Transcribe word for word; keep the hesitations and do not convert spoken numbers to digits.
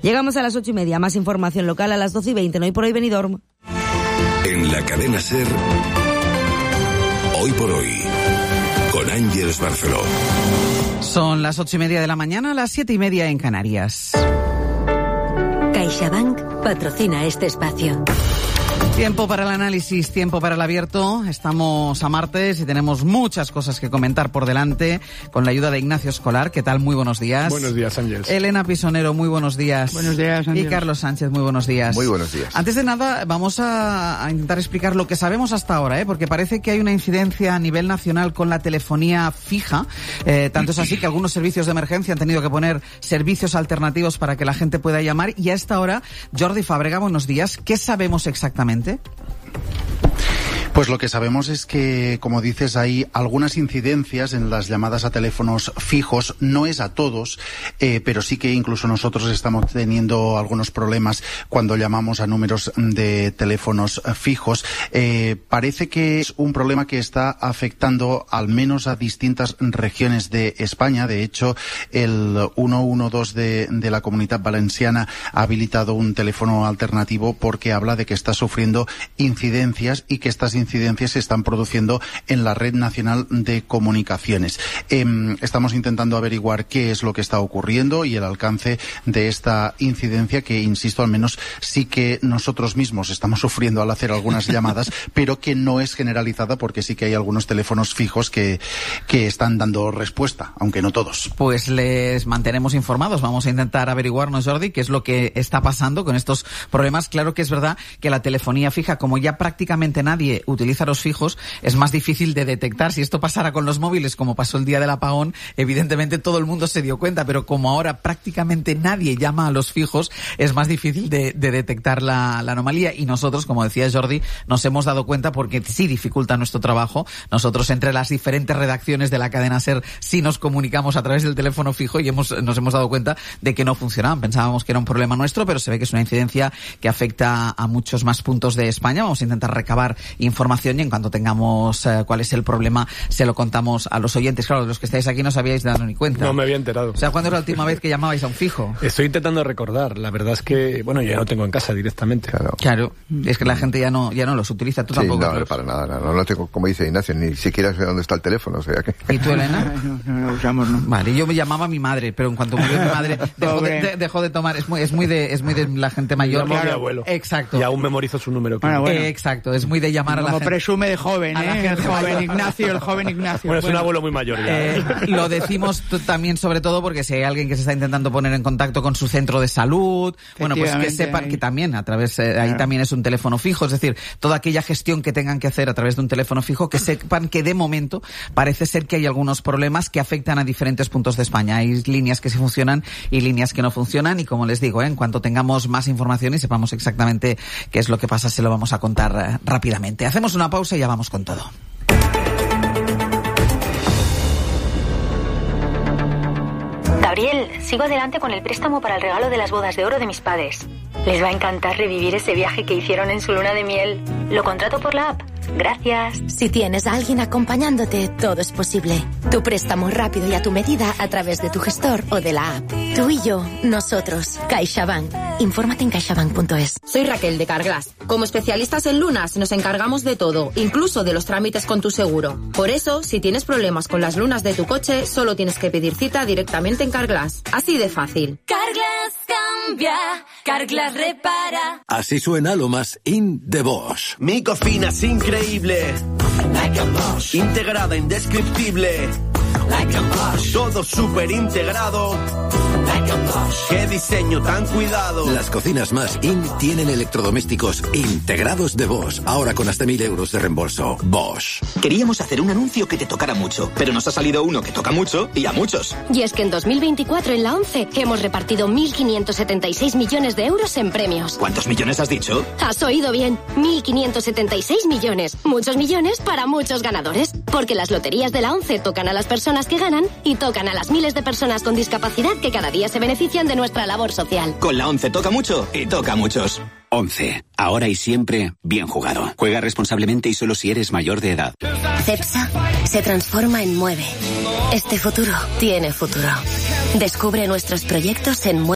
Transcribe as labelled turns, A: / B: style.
A: Llegamos a las ocho y media. Más información local a las doce y veinte. No Hoy por Hoy Benidorm.
B: En la cadena SER, Hoy por Hoy, con Ángeles Barceló.
C: Son las ocho y media de la mañana, las siete y media en Canarias.
D: CaixaBank patrocina este espacio.
C: Tiempo para el análisis, tiempo para el abierto. Estamos a martes y tenemos muchas cosas que comentar por delante con la ayuda de Ignacio Escolar. ¿Qué tal? Muy buenos días.
E: Buenos días, Ángeles.
C: Elena Pisonero, muy buenos días.
F: Buenos días, Ángeles.
C: Y Carlos Sánchez, muy buenos días.
G: Muy buenos días.
C: Antes de nada, vamos a, a intentar explicar lo que sabemos hasta ahora, ¿eh? Porque parece que hay una incidencia a nivel nacional con la telefonía fija. Eh, tanto es así que algunos servicios de emergencia han tenido que poner servicios alternativos para que la gente pueda llamar. Y a esta hora, Jordi Fábrega, buenos días. ¿Qué sabemos exactamente?
G: Pues lo que sabemos es que, como dices, hay algunas incidencias en las llamadas a teléfonos fijos. No es a todos, eh, pero sí que incluso nosotros estamos teniendo algunos problemas cuando llamamos a números de teléfonos fijos. Eh, parece que es un problema que está afectando al menos a distintas regiones de España. De hecho, el ciento doce de, de la Comunidad Valenciana ha habilitado un teléfono alternativo porque habla de que está sufriendo incidencias y que estas incidencias se están produciendo en la Red Nacional de Comunicaciones. Eh, estamos intentando averiguar qué es lo que está ocurriendo y el alcance de esta incidencia que, insisto, al menos sí que nosotros mismos estamos sufriendo al hacer algunas llamadas, pero que no es generalizada porque sí que hay algunos teléfonos fijos que, que están dando respuesta, aunque no todos.
C: Pues les mantenemos informados. Vamos a intentar averiguarnos, Jordi, qué es lo que está pasando con estos problemas. Claro que es verdad que la telefonía fija, como ya prácticamente nadie utiliza los fijos, es más difícil de detectar. Si esto pasara con los móviles, como pasó el día del apagón, evidentemente todo el mundo se dio cuenta, pero como ahora prácticamente nadie llama a los fijos, es más difícil de, de detectar la, la anomalía. Y nosotros, como decía Jordi, nos hemos dado cuenta porque sí dificulta nuestro trabajo. Nosotros, entre las diferentes redacciones de la cadena SER, sí nos comunicamos a través del teléfono fijo y hemos, nos hemos dado cuenta de que no funcionaban. Pensábamos que era un problema nuestro, pero se ve que es una incidencia que afecta a muchos más puntos de España. Vamos a intentar recabar información y en cuanto tengamos eh, cuál es el problema, se lo contamos a los oyentes. Claro, los que estáis aquí no os habíais dado ni cuenta.
E: No me había enterado.
C: O sea, ¿cuándo era la última vez que llamabais a un fijo?
E: Estoy intentando recordar. La verdad es que, bueno, yo ya no tengo en casa directamente.
G: Claro.
C: Claro, es que la gente ya no ya no los utiliza. Tú
G: sí,
C: tampoco.
G: No, no, para nada. No, no, no tengo, como dice Ignacio, ni siquiera sé dónde está el teléfono. O sea que...
C: ¿Y tú, Elena?
F: No, no, no lo usamos, ¿no?
C: Vale, yo me llamaba a mi madre, pero en cuanto murió mi madre, dejó de, de, dejó de tomar. Es muy, es muy de, es muy de la gente mayor.
E: Llamo a mi abuelo.
C: Exacto.
E: Y aún memorizo su número.
F: Bueno, bueno.
C: Eh, exacto, es muy de llamar
F: Como
C: a la gente.
F: presume de joven,
C: a la
F: ¿eh? El
C: gente
F: joven
C: mayor.
F: Ignacio, el joven Ignacio.
E: Bueno, es un abuelo muy mayor ya.
C: Eh, lo decimos t- también sobre todo porque si hay alguien que se está intentando poner en contacto con su centro de salud, bueno, pues que sepan
F: ahí.
C: que también a través, eh, ahí
F: Claro.
C: también es un teléfono fijo, es decir, toda aquella gestión que tengan que hacer a través de un teléfono fijo, que sepan que de momento parece ser que hay algunos problemas que afectan a diferentes puntos de España. Hay líneas que sí funcionan y líneas que no funcionan y como les digo, eh, en cuanto tengamos más información y sepamos exactamente qué es lo que pasa, se lo vamos a contar eh, rápidamente. Hacemos una pausa y ya vamos con todo.
H: Gabriel, sigo adelante con el préstamo para el regalo de las bodas de oro de mis padres. Les va a encantar revivir ese viaje que hicieron en su luna de miel. Lo contrato por la app. Gracias.
D: Si tienes a alguien acompañándote, todo es posible. Tu préstamo rápido y a tu medida a través de tu gestor o de la app. Tú y yo, nosotros. CaixaBank. Infórmate en caixabank punto es.
I: Soy Raquel de Carglass. Como especialistas en lunas nos encargamos de todo, incluso de los trámites con tu seguro. Por eso, si tienes problemas con las lunas de tu coche, solo tienes que pedir cita directamente en Carglass. Así de fácil.
J: Carglass cambia, Carglass repara.
B: Así suena lo más in de Bosch.
K: Mi cocina es increíble,
J: Like a Bosch,
K: integrada, indescriptible,
J: like a Bosch,
K: todo súper integrado.
J: like a Bosch.
K: ¡Qué diseño tan cuidado!
B: Las cocinas más in tienen electrodomésticos integrados de Bosch. Ahora con hasta mil euros de reembolso. Bosch.
L: Queríamos hacer un anuncio que te tocara mucho, pero nos ha salido uno que toca mucho y a muchos.
M: Y es que en dos mil veinticuatro en la ONCE hemos repartido mil quinientos setenta y seis millones de euros en premios.
L: ¿Cuántos millones has dicho?
M: Has oído bien, mil quinientos setenta y seis millones. Muchos millones para muchos ganadores. Porque las loterías de la ONCE tocan a las personas que ganan y tocan a las miles de personas con discapacidad que cada día se benefician de nuestra labor social.
L: Con la ONCE toca mucho y toca a muchos. ONCE. Ahora y siempre, bien jugado. Juega responsablemente y solo si eres mayor de edad.
D: CEPSA se transforma en Mueve. Este futuro tiene futuro. Descubre nuestros proyectos en Mueve.